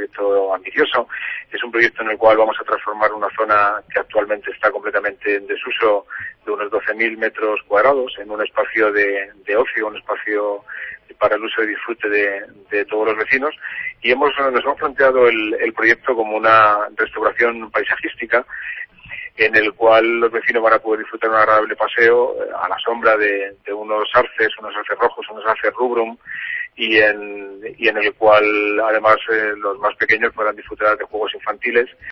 proyecto ambicioso. Es un proyecto en el cual vamos a transformar una zona que actualmente está completamente en desuso, de unos 12.000 metros cuadrados, en un espacio de ocio, un espacio para el uso y disfrute de todos los vecinos, y nos hemos planteado el proyecto como una restauración paisajística, en el cual los vecinos van a poder disfrutar un agradable paseo a la sombra de unos arces rojos, unos arces rubrum, y en el cual además los más pequeños podrán disfrutar de juegos infantiles.